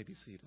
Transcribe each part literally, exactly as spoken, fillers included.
may be seated.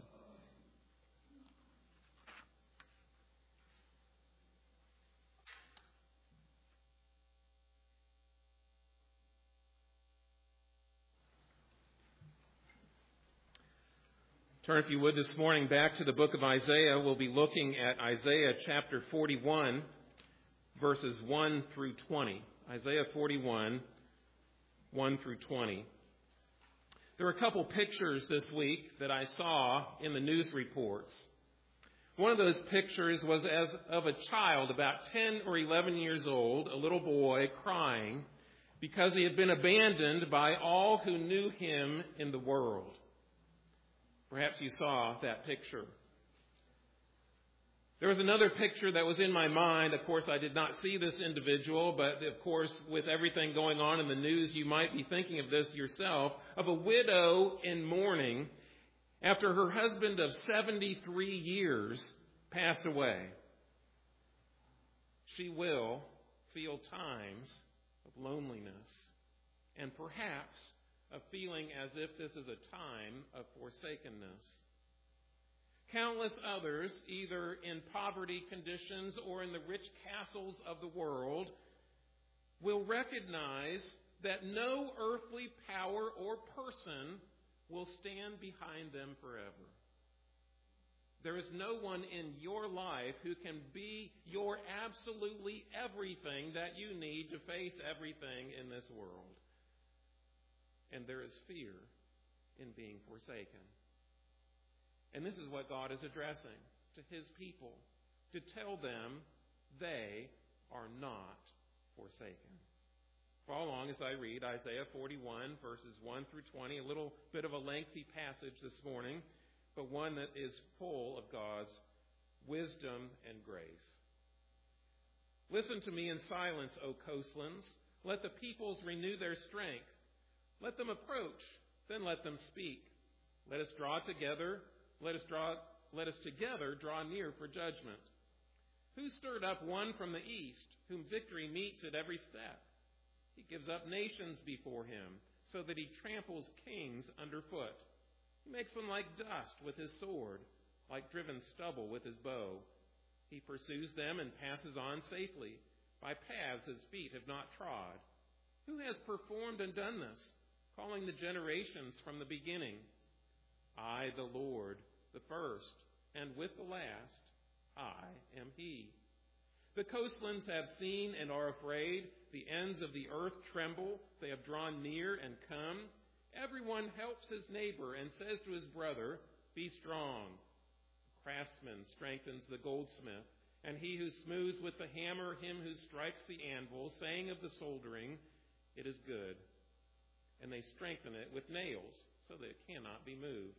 Turn, if you would, this morning back to the book of Isaiah. We'll be looking at Isaiah chapter forty-one, verses one through twenty. Isaiah forty-one, one through twenty. There were a couple pictures this week that I saw in the news reports. One of those pictures was as of a child about ten or eleven years old, a little boy crying because he had been abandoned by all who knew him in the world. Perhaps you saw that picture. There was another picture that was in my mind. Of course, I did not see this individual, but of course, with everything going on in the news, you might be thinking of this yourself, of a widow in mourning after her husband of seventy-three years passed away. She will feel times of loneliness and perhaps a feeling as if this is a time of forsakenness. Countless others, either in poverty conditions or in the rich castles of the world, will recognize that no earthly power or person will stand behind them forever. There is no one in your life who can be your absolutely everything that you need to face everything in this world. And there is fear in being forsaken. And this is what God is addressing to his people, to tell them they are not forsaken. Follow along as I read Isaiah forty-one, verses one through twenty, a little bit of a lengthy passage this morning, but one that is full of God's wisdom and grace. Listen to me in silence, O coastlands. Let the peoples renew their strength. Let them approach, then let them speak. Let us draw together, let us draw, let us together draw near for judgment. Who stirred up one from the east, whom victory meets at every step? He gives up nations before him, so that he tramples kings underfoot. He makes them like dust with his sword, like driven stubble with his bow. He pursues them and passes on safely, by paths his feet have not trod. Who has performed and done this, calling the generations from the beginning? I, the Lord, the first, and with the last, I am he. The coastlands have seen and are afraid. The ends of the earth tremble. They have drawn near and come. Everyone helps his neighbor and says to his brother, be strong. The craftsman strengthens the goldsmith, and he who smooths with the hammer him who strikes the anvil, saying of the soldering, it is good. And they strengthen it with nails, so that it cannot be moved.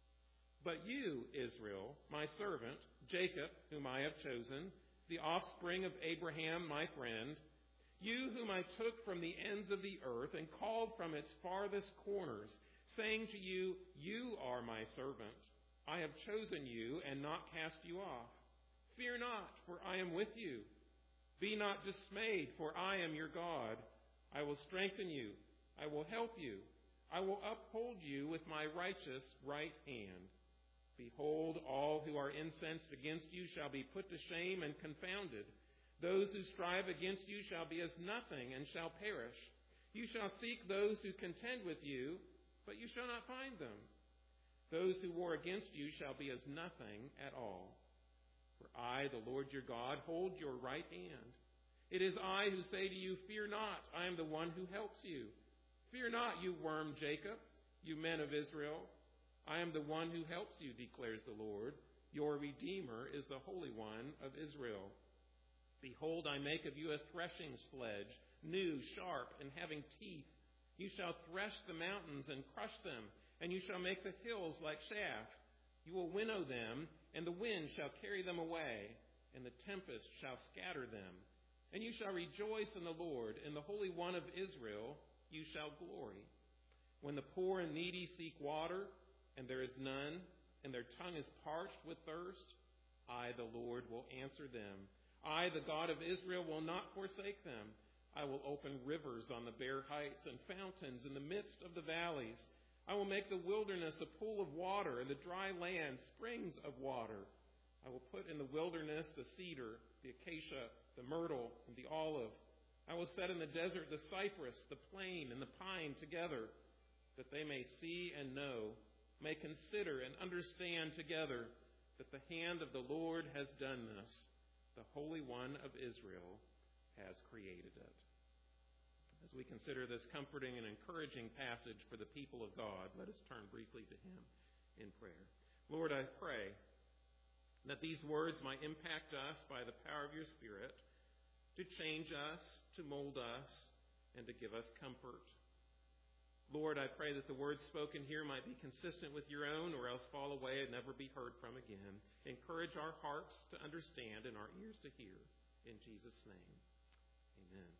But you, Israel, my servant, Jacob, whom I have chosen, the offspring of Abraham, my friend, you whom I took from the ends of the earth and called from its farthest corners, saying to you, you are my servant. I have chosen you and not cast you off. Fear not, for I am with you. Be not dismayed, for I am your God. I will strengthen you. I will help you. I will uphold you with my righteous right hand. Behold, all who are incensed against you shall be put to shame and confounded. Those who strive against you shall be as nothing and shall perish. You shall seek those who contend with you, but you shall not find them. Those who war against you shall be as nothing at all. For I, the Lord your God, hold your right hand. It is I who say to you, fear not, I am the one who helps you. Fear not, you worm Jacob, you men of Israel. I am the one who helps you, declares the Lord. Your Redeemer is the Holy One of Israel. Behold, I make of you a threshing sledge, new, sharp, and having teeth. You shall thresh the mountains and crush them, and you shall make the hills like chaff. You will winnow them, and the wind shall carry them away, and the tempest shall scatter them. And you shall rejoice in the Lord, in the Holy One of Israel you shall glory. When the poor and needy seek water, and there is none, and their tongue is parched with thirst, I, the Lord, will answer them. I, the God of Israel, will not forsake them. I will open rivers on the bare heights and fountains in the midst of the valleys. I will make the wilderness a pool of water, and the dry land springs of water. I will put in the wilderness the cedar, the acacia, the myrtle, and the olive. I will set in the desert the cypress, the plane, and the pine together, that they may see and know, may consider and understand together that the hand of the Lord has done this. The Holy One of Israel has created it. As we consider this comforting and encouraging passage for the people of God, let us turn briefly to Him in prayer. Lord, I pray that these words might impact us by the power of your Spirit, to change us, to mold us, and to give us comfort. Lord, I pray that the words spoken here might be consistent with your own, or else fall away and never be heard from again. Encourage our hearts to understand and our ears to hear. In Jesus' name, amen.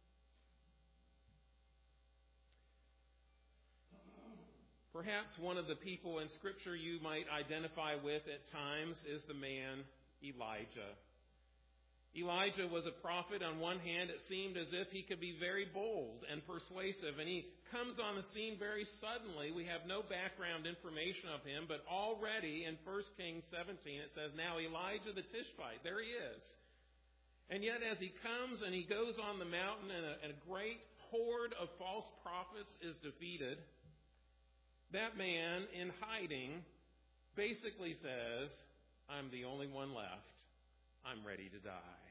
Perhaps one of the people in Scripture you might identify with at times is the man Elijah. Elijah was a prophet. On one hand, it seemed as if he could be very bold and persuasive, and he comes on the scene very suddenly. We have no background information of him, but already in First Kings seventeen it says, now Elijah the Tishbite, there he is. And yet as he comes and he goes on the mountain and a, and a great horde of false prophets is defeated, that man in hiding basically says, I'm the only one left. I'm ready to die.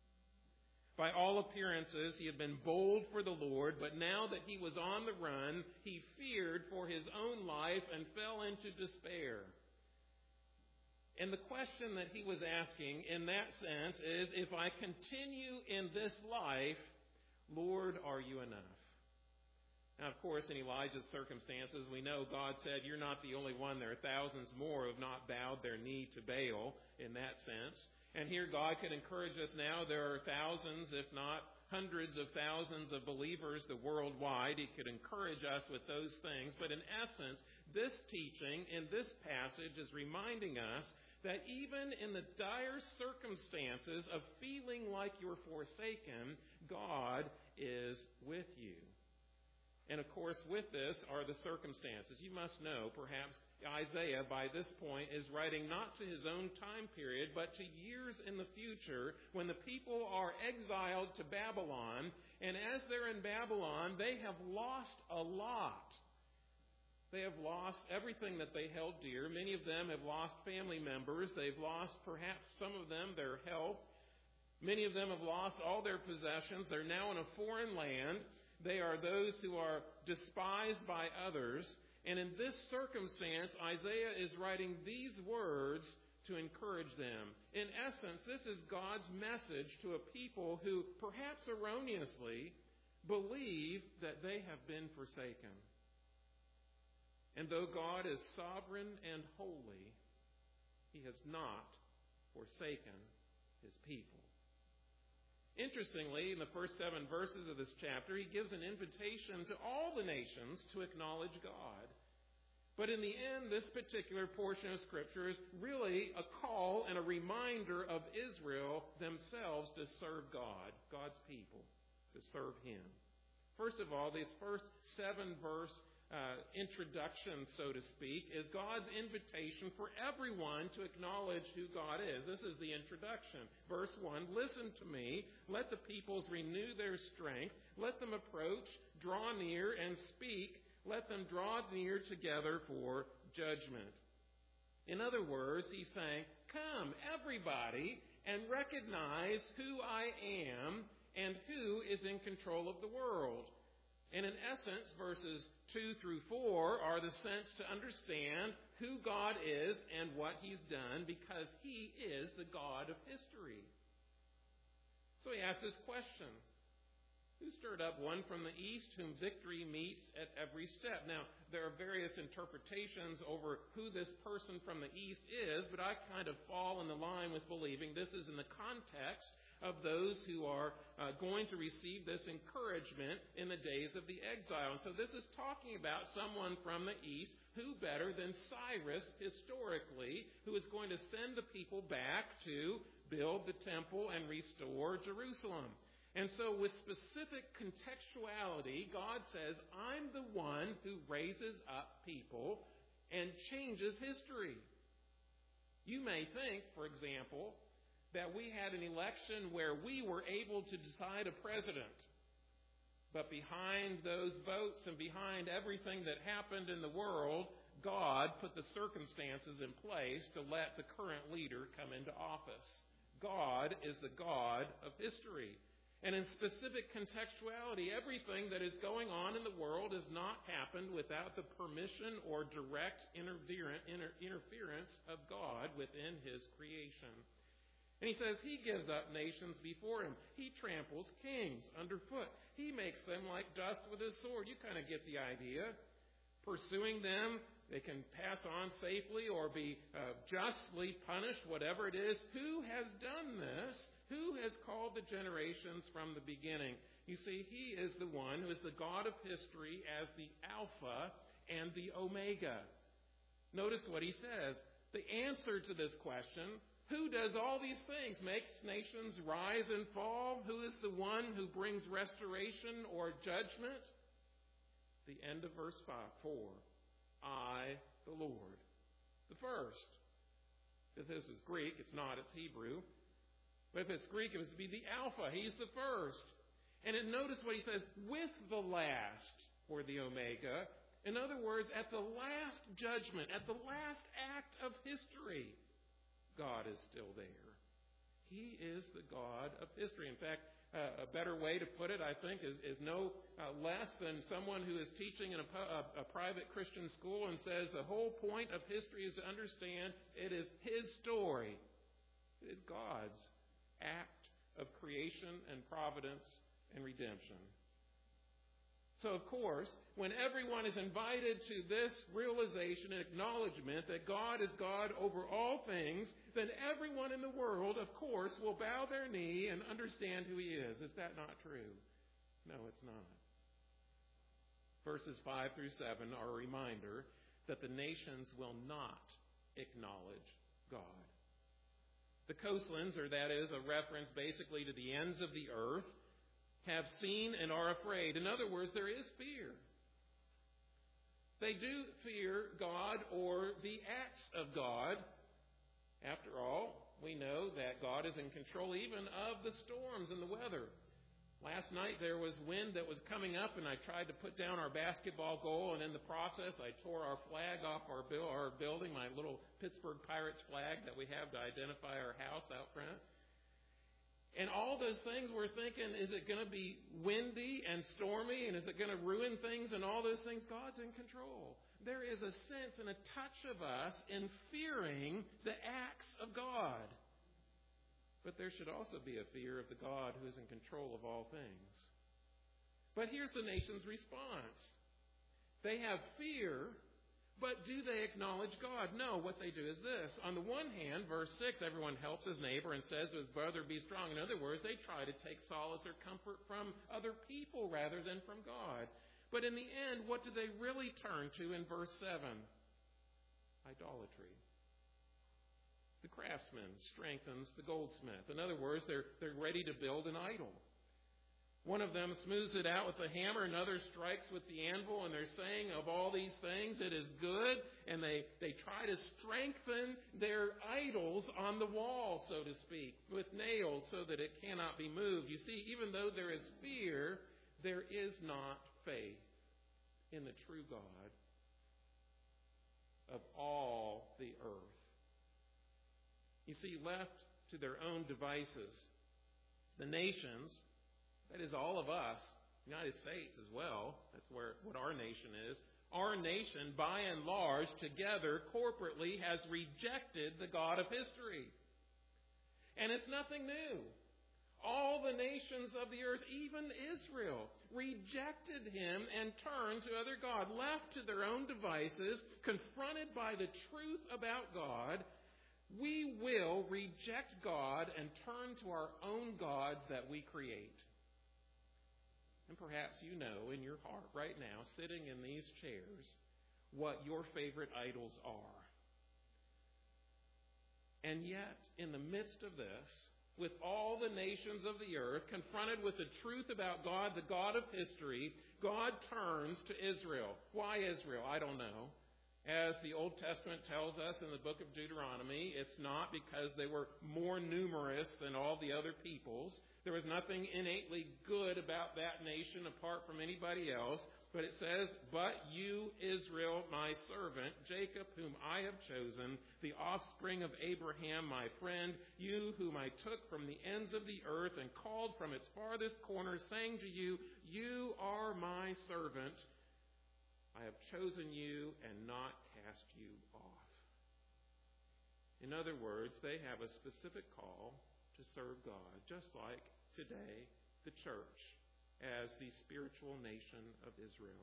By all appearances, he had been bold for the Lord, but now that he was on the run, he feared for his own life and fell into despair. And the question that he was asking in that sense is, if I continue in this life, Lord, are you enough? Now, of course, in Elijah's circumstances, we know God said, you're not the only one. There are thousands more who have not bowed their knee to Baal in that sense. And here God could encourage us now. There are thousands, if not hundreds of thousands of believers the worldwide. He could encourage us with those things. But in essence, this teaching in this passage is reminding us that even in the dire circumstances of feeling like you're forsaken, God is with you. And of course, with this are the circumstances. You must know, perhaps, Isaiah, by this point, is writing not to his own time period, but to years in the future when the people are exiled to Babylon. And as they're in Babylon, they have lost a lot. They have lost everything that they held dear. Many of them have lost family members. They've lost, perhaps some of them, their health. Many of them have lost all their possessions. They're now in a foreign land. They are those who are despised by others. And in this circumstance, Isaiah is writing these words to encourage them. In essence, this is God's message to a people who, perhaps erroneously, believe that they have been forsaken. And though God is sovereign and holy, He has not forsaken His people. Interestingly, in the first seven verses of this chapter, he gives an invitation to all the nations to acknowledge God. But in the end, this particular portion of Scripture is really a call and a reminder of Israel themselves to serve God, God's people, to serve Him. First of all, these first seven verse uh, introduction, so to speak, is God's invitation for everyone to acknowledge who God is. This is the introduction. Verse one, listen to me, let the peoples renew their strength, let them approach, draw near, and speak, let them draw near together for judgment. In other words, he's saying, come, everybody, and recognize who I am and who is in control of the world. And in essence, verses two through four are the sense to understand who God is and what He's done, because He is the God of history. So he asks this question: who stirred up one from the east, whom victory meets at every step? Now, there are various interpretations over who this person from the east is, but I kind of fall in the line with believing this is in the context of those who are uh, going to receive this encouragement in the days of the exile. And so this is talking about someone from the east, who better than Cyrus, historically, who is going to send the people back to build the temple and restore Jerusalem. And so with specific contextuality, God says, I'm the one who raises up people and changes history. You may think, for example, that we had an election where we were able to decide a president. But behind those votes and behind everything that happened in the world, God put the circumstances in place to let the current leader come into office. God is the God of history. And in specific contextuality, everything that is going on in the world has not happened without the permission or direct interference of God within His creation. And He says He gives up nations before Him. He tramples kings underfoot. He makes them like dust with His sword. You kind of get the idea. Pursuing them, they can pass on safely or be uh, justly punished, whatever it is. Who has done this? Who has called the generations from the beginning? You see, He is the one who is the God of history as the Alpha and the Omega. Notice what He says. The answer to this question, who does all these things? Makes nations rise and fall? Who is the one who brings restoration or judgment? The end of verse five, four. I, the Lord. The first. If this is Greek, it's not, it's Hebrew. But if it's Greek, it was to be the Alpha. He's the first. And then notice what He says, with the last, or the Omega. In other words, at the last judgment, at the last act of history, God is still there. He is the God of history. In fact, uh, a better way to put it, I think, is, is no uh, less than someone who is teaching in a, a, a private Christian school and says the whole point of history is to understand it is His story. It is God's act of creation and providence and redemption. So, of course, when everyone is invited to this realization and acknowledgement that God is God over all things, then everyone in the world, of course, will bow their knee and understand who He is. Is that not true? No, it's not. Verses five through seven are a reminder that the nations will not acknowledge God. The coastlands, or that is a reference basically to the ends of the earth, have seen and are afraid. In other words, there is fear. They do fear God or the acts of God. After all, we know that God is in control even of the storms and the weather. Last night there was wind that was coming up, and I tried to put down our basketball goal, and in the process I tore our flag off our, bu- our building, my little Pittsburgh Pirates flag that we have to identify our house out front. And all those things we're thinking, is it going to be windy and stormy, and is it going to ruin things and all those things? God's in control. There is a sense and a touch of us in fearing the acts of God. But there should also be a fear of the God who is in control of all things. But here's the nation's response. They have fear, but do they acknowledge God? No, what they do is this. On the one hand, verse six, everyone helps his neighbor and says to his brother, be strong. In other words, they try to take solace or comfort from other people rather than from God. But in the end, what do they really turn to in verse seven? Idolatry. The craftsman strengthens the goldsmith. In other words, they're, they're ready to build an idol. One of them smooths it out with a hammer, another strikes with the anvil, and they're saying of all these things, it is good, and they, they try to strengthen their idols on the wall, so to speak, with nails so that it cannot be moved. You see, even though there is fear, there is not faith in the true God of all the earth. You see, left to their own devices, the nations, that is all of us, United States as well, that's where what our nation is, our nation, by and large, together, corporately, has rejected the God of history. And it's nothing new. All the nations of the earth, even Israel, rejected Him and turned to other gods, left to their own devices, confronted by the truth about God. We will reject God and turn to our own gods that we create. And perhaps you know in your heart right now, sitting in these chairs, what your favorite idols are. And yet, in the midst of this, with all the nations of the earth, confronted with the truth about God, the God of history, God turns to Israel. Why Israel? I don't know. As the Old Testament tells us in the book of Deuteronomy, it's not because they were more numerous than all the other peoples. There was nothing innately good about that nation apart from anybody else. But it says, "But you, Israel, my servant, Jacob, whom I have chosen, the offspring of Abraham, my friend, you whom I took from the ends of the earth and called from its farthest corners, saying to you, you are my servant. I have chosen you and not cast you off." In other words, they have a specific call to serve God, just like today, the church, as the spiritual nation of Israel.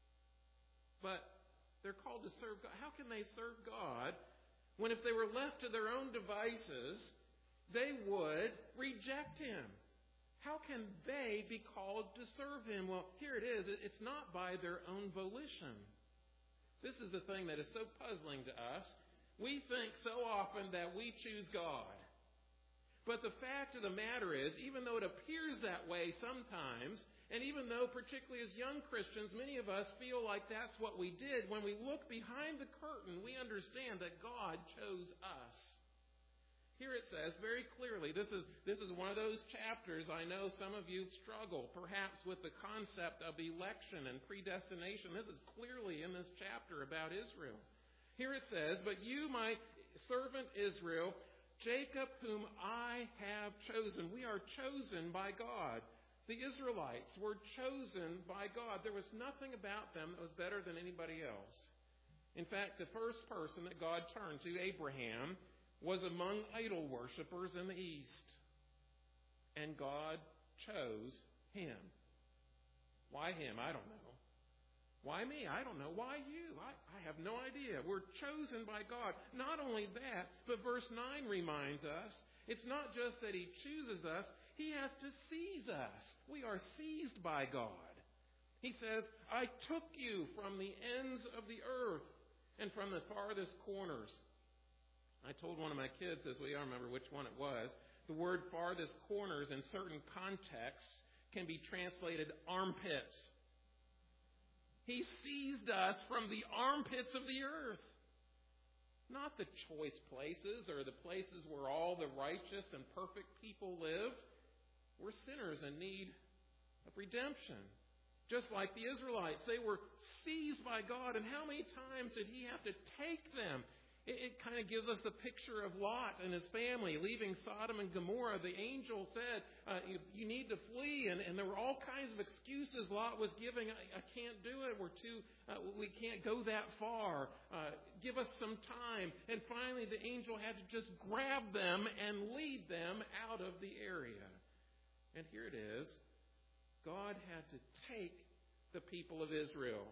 But they're called to serve God. How can they serve God when if they were left to their own devices, they would reject Him? How can they be called to serve Him? Well, here it is. It's not by their own volition. This is the thing that is so puzzling to us. We think so often that we choose God. But the fact of the matter is, even though it appears that way sometimes, and even though particularly as young Christians, many of us feel like that's what we did, when we look behind the curtain, we understand that God chose us. Here it says very clearly, this is, this is one of those chapters I know some of you struggle, perhaps with the concept of election and predestination. This is clearly in this chapter about Israel. Here it says, "But you, my servant Israel, Jacob, whom I have chosen." We are chosen by God. The Israelites were chosen by God. There was nothing about them that was better than anybody else. In fact, the first person that God turned to, Abraham, was among idol worshippers in the east. And God chose him. Why him? I don't know. Why me? I don't know. Why you? I, I have no idea. We're chosen by God. Not only that, but verse nine reminds us, it's not just that He chooses us, He has to seize us. We are seized by God. He says, "I took you from the ends of the earth and from the farthest corners." I told one of my kids this week, I don't remember which one it was, the word farthest corners in certain contexts can be translated armpits. He seized us from the armpits of the earth. Not the choice places or the places where all the righteous and perfect people live. We're sinners in need of redemption. Just like the Israelites, they were seized by God. And how many times did He have to take them? It, it kind of gives us the picture of Lot and his family leaving Sodom and Gomorrah. The angel said, uh, you, you need to flee. And, and there were all kinds of excuses Lot was giving. I, I can't do it. We're too, uh, we can't go that far. Uh, give us some time. And finally, the angel had to just grab them and lead them out of the area. And here it is. God had to take the people of Israel.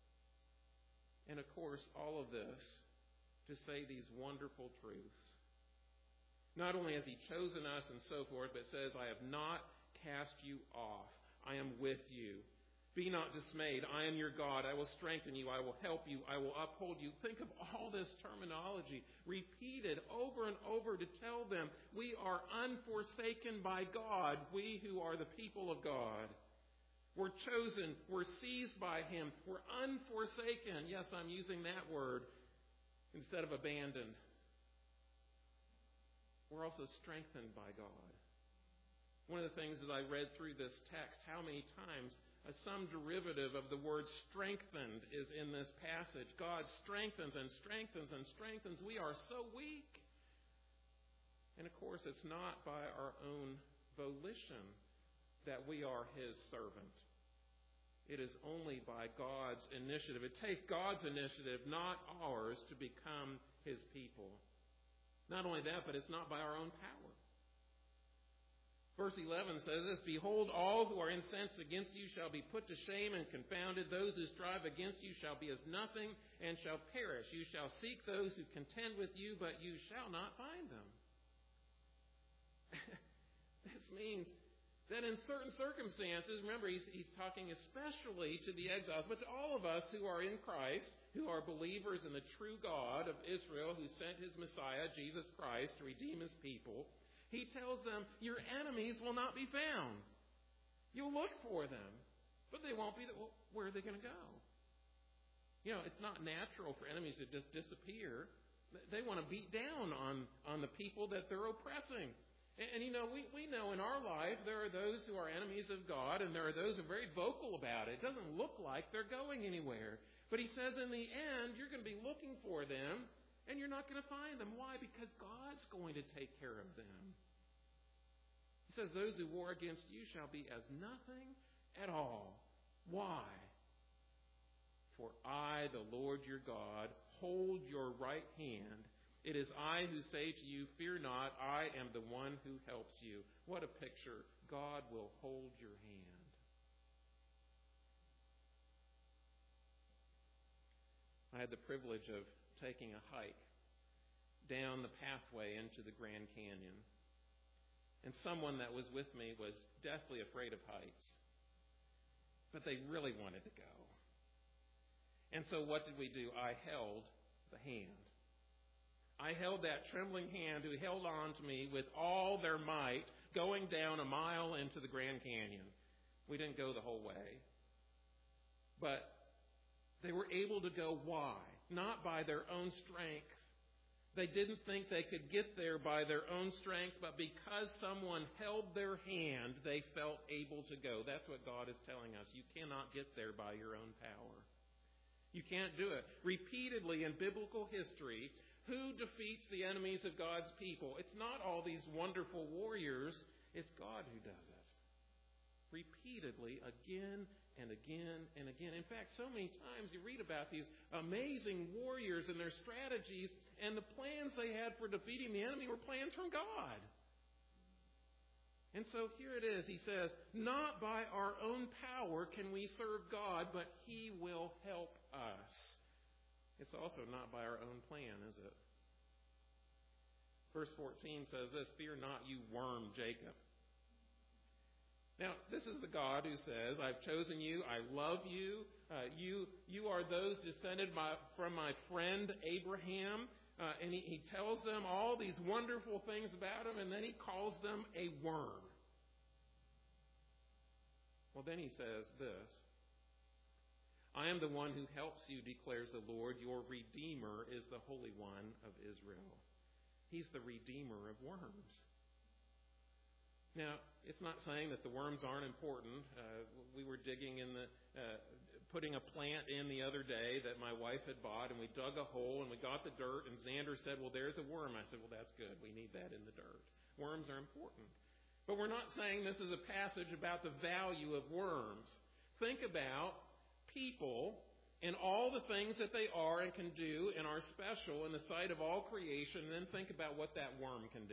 And of course, all of this to say these wonderful truths. Not only has He chosen us and so forth, but says, "I have not cast you off. I am with you. Be not dismayed. I am your God. I will strengthen you. I will help you. I will uphold you." Think of all this terminology repeated over and over to tell them we are unforsaken by God, we who are the people of God. We're chosen. We're seized by Him. We're unforsaken. Yes, I'm using that word instead of abandoned. We're also strengthened by God. One of the things as I read through this text, how many times uh, some derivative of the word strengthened is in this passage. God strengthens and strengthens and strengthens. We are so weak. And of course, it's not by our own volition that we are His servant. It is only by God's initiative. It takes God's initiative, not ours, to become His people. Not only that, but it's not by our own power. Verse eleven says this, "Behold, all who are incensed against you shall be put to shame and confounded. Those who strive against you shall be as nothing and shall perish. You shall seek those who contend with you, but you shall not find them." This means that in certain circumstances, remember, he's, he's talking especially to the exiles, but to all of us who are in Christ, who are believers in the true God of Israel, who sent His Messiah, Jesus Christ, to redeem His people. He tells them, your enemies will not be found. You'll look for them, but they won't be there. Well, where are they going to go? You know, it's not natural for enemies to just disappear. They want to beat down on, on the people that they're oppressing. And, and you know, we, we know in our life there are those who are enemies of God, and there are those who are very vocal about it. It doesn't look like they're going anywhere. But he says in the end, you're going to be looking for them, and you're not going to find them. Why? Because God's going to take care of them. He says, those who war against you shall be as nothing at all. Why? For I, the Lord your God, hold your right hand. It is I who say to you, fear not, I am the one who helps you. What a picture. God will hold your hand. I had the privilege of taking a hike down the pathway into the Grand Canyon. And someone that was with me was deathly afraid of heights. But they really wanted to go. And so what did we do? I held the hand. I held that trembling hand who held on to me with all their might, going down a mile into the Grand Canyon. We didn't go the whole way. But they were able to go. Why? Not by their own strength. They didn't think they could get there by their own strength, but because someone held their hand, they felt able to go. That's what God is telling us. You cannot get there by your own power. You can't do it. Repeatedly in biblical history, who defeats the enemies of God's people? It's not all these wonderful warriors. It's God who does it. Repeatedly, again and again and again. In fact, so many times you read about these amazing warriors and their strategies, and the plans they had for defeating the enemy were plans from God. And so here it is. He says, not by our own power can we serve God, but He will help us. It's also not by our own plan, is it? Verse fourteen says this, fear not, you worm Jacob. Now, this is the God who says, I've chosen you, I love you, uh, you you are those descended by, from my friend Abraham, uh, and he, he tells them all these wonderful things about him, and then he calls them a worm. Well, then he says this, I am the one who helps you, declares the Lord, your Redeemer is the Holy One of Israel. He's the Redeemer of worms. Now, it's not saying that the worms aren't important. Uh, we were digging in the, uh, putting a plant in the other day that my wife had bought, and we dug a hole, and we got the dirt, and Xander said, well, there's a worm. I said, well, that's good. We need that in the dirt. Worms are important. But we're not saying this is a passage about the value of worms. Think about people and all the things that they are and can do and are special in the sight of all creation, and then think about what that worm can do.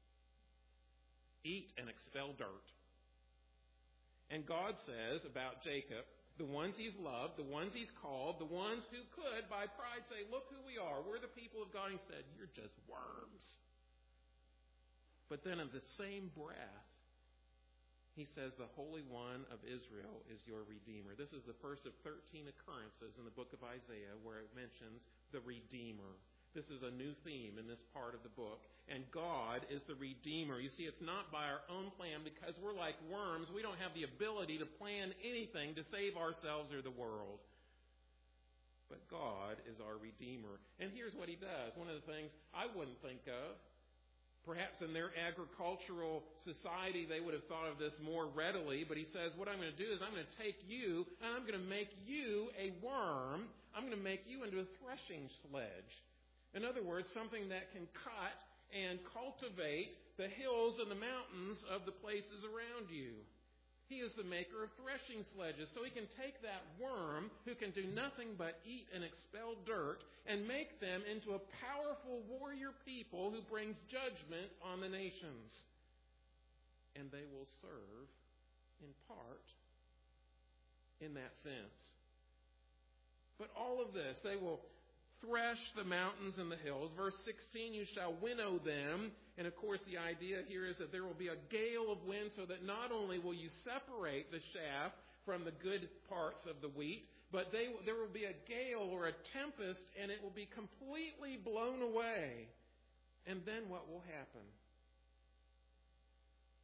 Eat and expel dirt. And God says about Jacob, the ones he's loved, the ones he's called, the ones who could by pride say, look who we are. We're the people of God. He said, you're just worms. But then in the same breath, he says, the Holy One of Israel is your Redeemer. This is the first of thirteen occurrences in the book of Isaiah where it mentions the Redeemer. This is a new theme in this part of the book. And God is the Redeemer. You see, it's not by our own plan because we're like worms. We don't have the ability to plan anything to save ourselves or the world. But God is our Redeemer. And here's what He does. One of the things I wouldn't think of, perhaps in their agricultural society they would have thought of this more readily, but He says, what I'm going to do is I'm going to take you and I'm going to make you a worm. I'm going to make you into a threshing sledge. In other words, something that can cut and cultivate the hills and the mountains of the places around you. He is the maker of threshing sledges, so He can take that worm who can do nothing but eat and expel dirt and make them into a powerful warrior people who brings judgment on the nations. And they will serve, in part, in that sense. But all of this, they will thresh the mountains and the hills. Verse sixteen, you shall winnow them. And of course the idea here is that there will be a gale of wind so that not only will you separate the chaff from the good parts of the wheat, but they, there will be a gale or a tempest and it will be completely blown away. And then what will happen?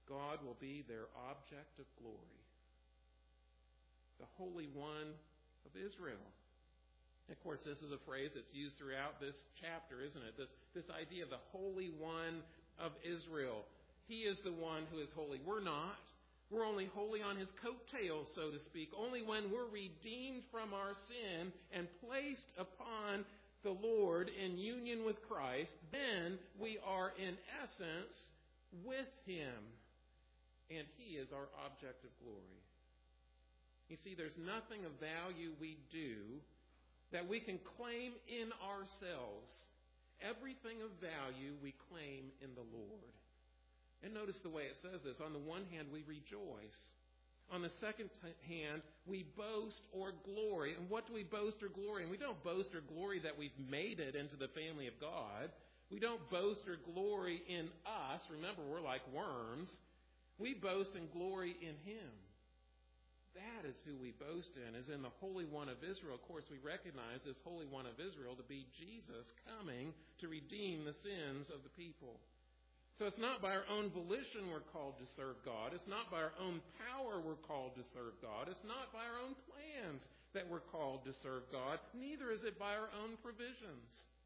God will be their object of glory. The Holy One of Israel. Of course, this is a phrase that's used throughout this chapter, isn't it? This, this idea of the Holy One of Israel. He is the one who is holy. We're not. We're only holy on His coattails, so to speak. Only when we're redeemed from our sin and placed upon the Lord in union with Christ, then we are in essence with Him. And He is our object of glory. You see, there's nothing of value we do that we can claim in ourselves. Everything of value we claim in the Lord. And notice the way it says this. On the one hand, we rejoice. On the second hand, we boast or glory. And what do we boast or glory? And we don't boast or glory that we've made it into the family of God. We don't boast or glory in us. Remember, we're like worms. We boast and glory in Him. That is who we boast in, is in the Holy One of Israel. Of course, we recognize this Holy One of Israel to be Jesus coming to redeem the sins of the people. So it's not by our own volition we're called to serve God. It's not by our own power we're called to serve God. It's not by our own plans that we're called to serve God. Neither is it by our own provisions.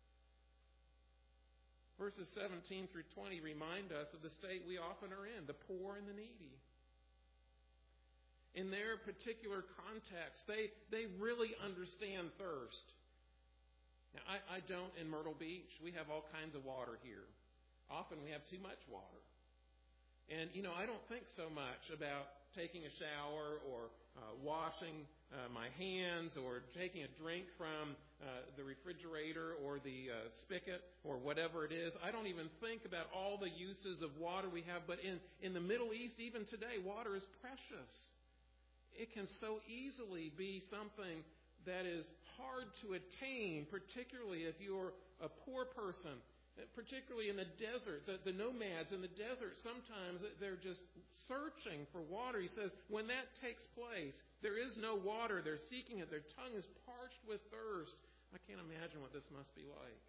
Verses seventeen through twenty remind us of the state we often are in, the poor and the needy. In their particular context, they, they really understand thirst. Now, I, I don't in Myrtle Beach. We have all kinds of water here. Often we have too much water. And, you know, I don't think so much about taking a shower or uh, washing uh, my hands or taking a drink from uh, the refrigerator or the uh, spigot or whatever it is. I don't even think about all the uses of water we have. But in, in the Middle East, even today, water is precious. It can so easily be something that is hard to attain, particularly if you're a poor person, particularly in the desert. The, the nomads in the desert, sometimes they're just searching for water. He says, when that takes place, there is no water. They're seeking it. Their tongue is parched with thirst. I can't imagine what this must be like.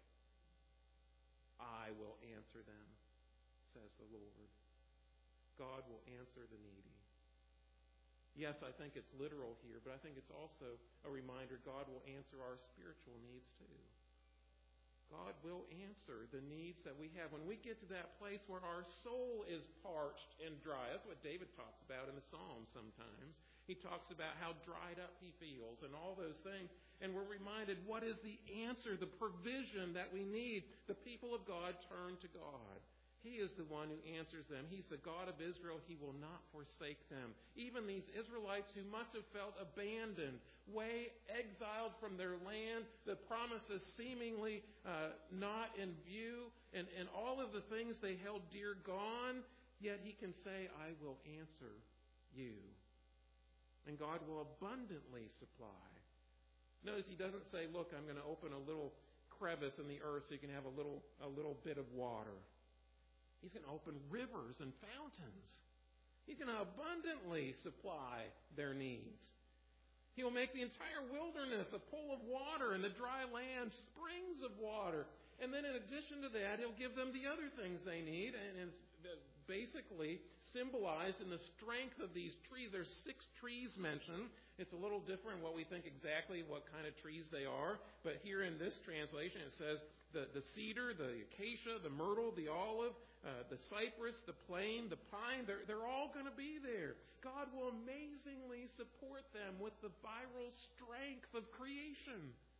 I will answer them, says the Lord. God will answer the needy. Yes, I think it's literal here, but I think it's also a reminder God will answer our spiritual needs too. God will answer the needs that we have. When we get to that place where our soul is parched and dry, that's what David talks about in the Psalms sometimes. He talks about how dried up he feels and all those things. And we're reminded, what is the answer, the provision that we need? The people of God turn to God. He is the one who answers them. He's the God of Israel. He will not forsake them. Even these Israelites who must have felt abandoned, way exiled from their land, the promises seemingly uh, not in view, and, and all of the things they held dear gone, yet He can say, I will answer you. And God will abundantly supply. Notice He doesn't say, look, I'm going to open a little crevice in the earth so you can have a little, a little bit of water. He's going to open rivers and fountains. He's going to abundantly supply their needs. He will make the entire wilderness a pool of water and the dry land springs of water. And then in addition to that, He'll give them the other things they need. And it's basically symbolized in the strength of these trees. There's six trees mentioned. It's a little different what we think exactly what kind of trees they are. But here in this translation it says the, the cedar, the acacia, the myrtle, the olive, uh, the cypress, the plane, the pine, they're, they're all going to be there. God will amazingly support them with the viral strength of creation.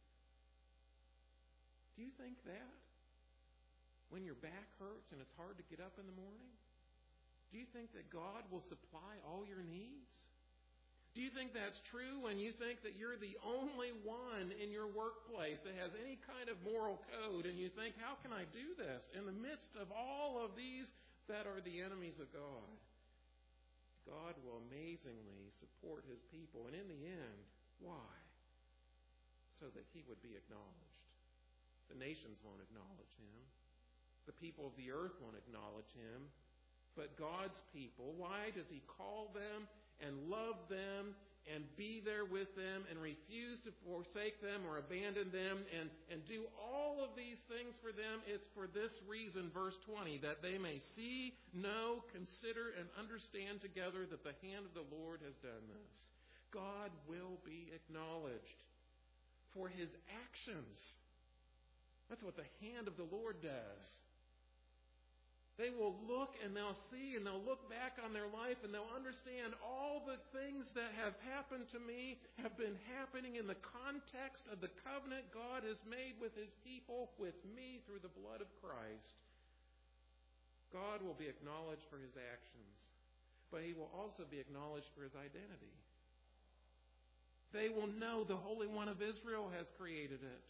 Do you think that? When your back hurts and it's hard to get up in the morning? Do you think that God will supply all your needs? Do you think that's true when you think that you're the only one in your workplace that has any kind of moral code, and you think, how can I do this in the midst of all of these that are the enemies of God? God will amazingly support His people, and in the end, why? So that He would be acknowledged. The nations won't acknowledge Him. The people of the earth won't acknowledge Him. But God's people, why does He call them and love them and be there with them and refuse to forsake them or abandon them and, and do all of these things for them, it's for this reason, verse twenty, that they may see, know, consider, and understand together that the hand of the Lord has done this. God will be acknowledged for his actions. That's what the hand of the Lord does. They will look and they'll see and they'll look back on their life and they'll understand all the things that have happened to me have been happening in the context of the covenant God has made with his people, with me through the blood of Christ. God will be acknowledged for his actions, but he will also be acknowledged for his identity. They will know the Holy One of Israel has created it.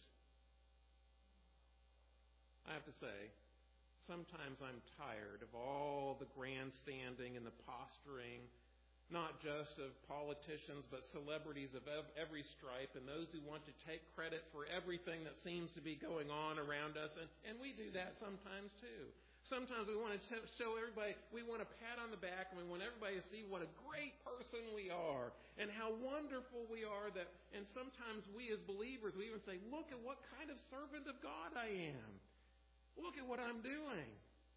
I have to say, sometimes I'm tired of all the grandstanding and the posturing, not just of politicians, but celebrities of every stripe, and those who want to take credit for everything that seems to be going on around us. And, and we do that sometimes too. Sometimes we want to t- show everybody, we want a pat on the back, and we want everybody to see what a great person we are and how wonderful we are. That, and sometimes we as believers, we even say, look at what kind of servant of God I am. Look at what I'm doing.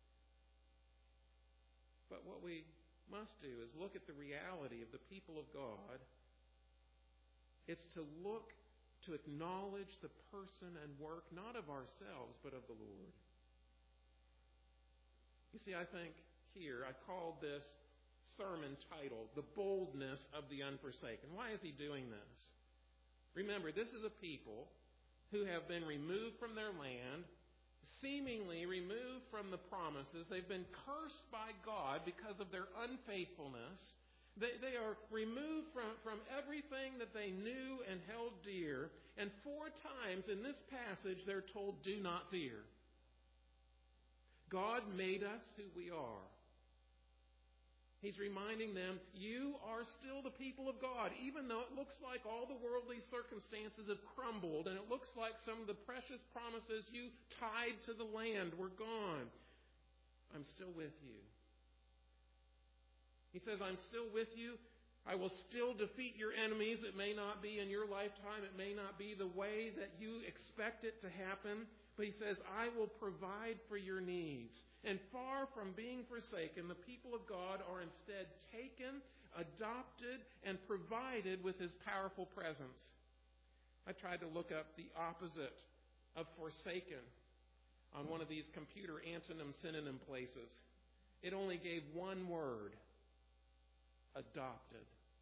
But what we must do is look at the reality of the people of God. It's to look, to acknowledge the person and work, not of ourselves, but of the Lord. You see, I think here, I called this sermon title, The Boldness of the Unforsaken. Why is he doing this? Remember, this is a people who have been removed from their land, seemingly removed from the promises. They've been cursed by God because of their unfaithfulness. They, they are removed from, from everything that they knew and held dear. And four times in this passage, they're told, do not fear. God made us who we are. He's reminding them, you are still the people of God, even though it looks like all the worldly circumstances have crumbled, and it looks like some of the precious promises you tied to the land were gone. I'm still with you. He says, I'm still with you. I will still defeat your enemies. It may not be in your lifetime. It may not be the way that you expect it to happen. But he says, I will provide for your needs. And far from being forsaken, the people of God are instead taken, adopted, and provided with his powerful presence. I tried to look up the opposite of forsaken on one of these computer antonym synonym places. It only gave one word: adopted.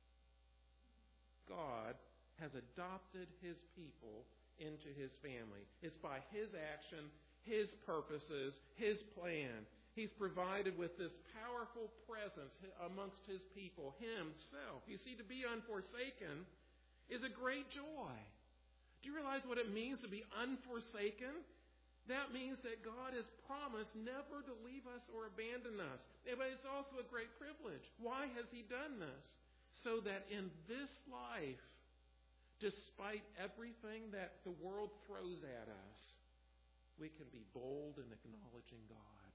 God has adopted his people into his family. It's by his action, his purposes, his plan. He's provided with this powerful presence amongst his people, himself. You see, to be unforsaken is a great joy. Do you realize what it means to be unforsaken? That means that God has promised never to leave us or abandon us. But it's also a great privilege. Why has he done this? So that in this life, despite everything that the world throws at us, we can be bold in acknowledging God.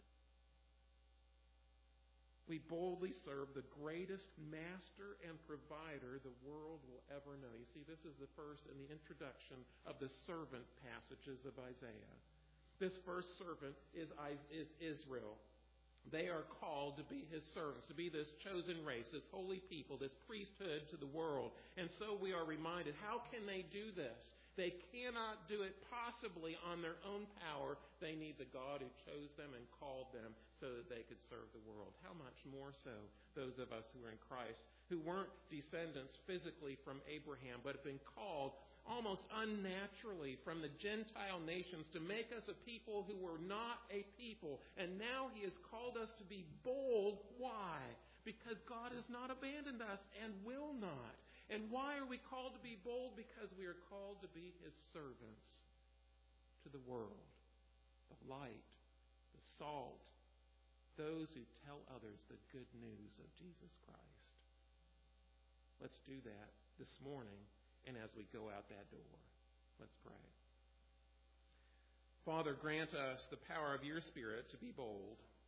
We boldly serve the greatest master and provider the world will ever know. You see, this is the first in the introduction of the servant passages of Isaiah. This first servant is, is Israel. They are called to be his servants, to be this chosen race, this holy people, this priesthood to the world. And so we are reminded, how can they do this? They cannot do it possibly on their own power. They need the God who chose them and called them so that they could serve the world. How much more so those of us who are in Christ, who weren't descendants physically from Abraham, but have been called almost unnaturally from the Gentile nations to make us a people who were not a people. And now he has called us to be bold. Why? Because God has not abandoned us and will not. And why are we called to be bold? Because we are called to be his servants to the world. The light, the salt, those who tell others the good news of Jesus Christ. Let's do that this morning. And as we go out that door, let's pray. Father, grant us the power of your Spirit to be bold.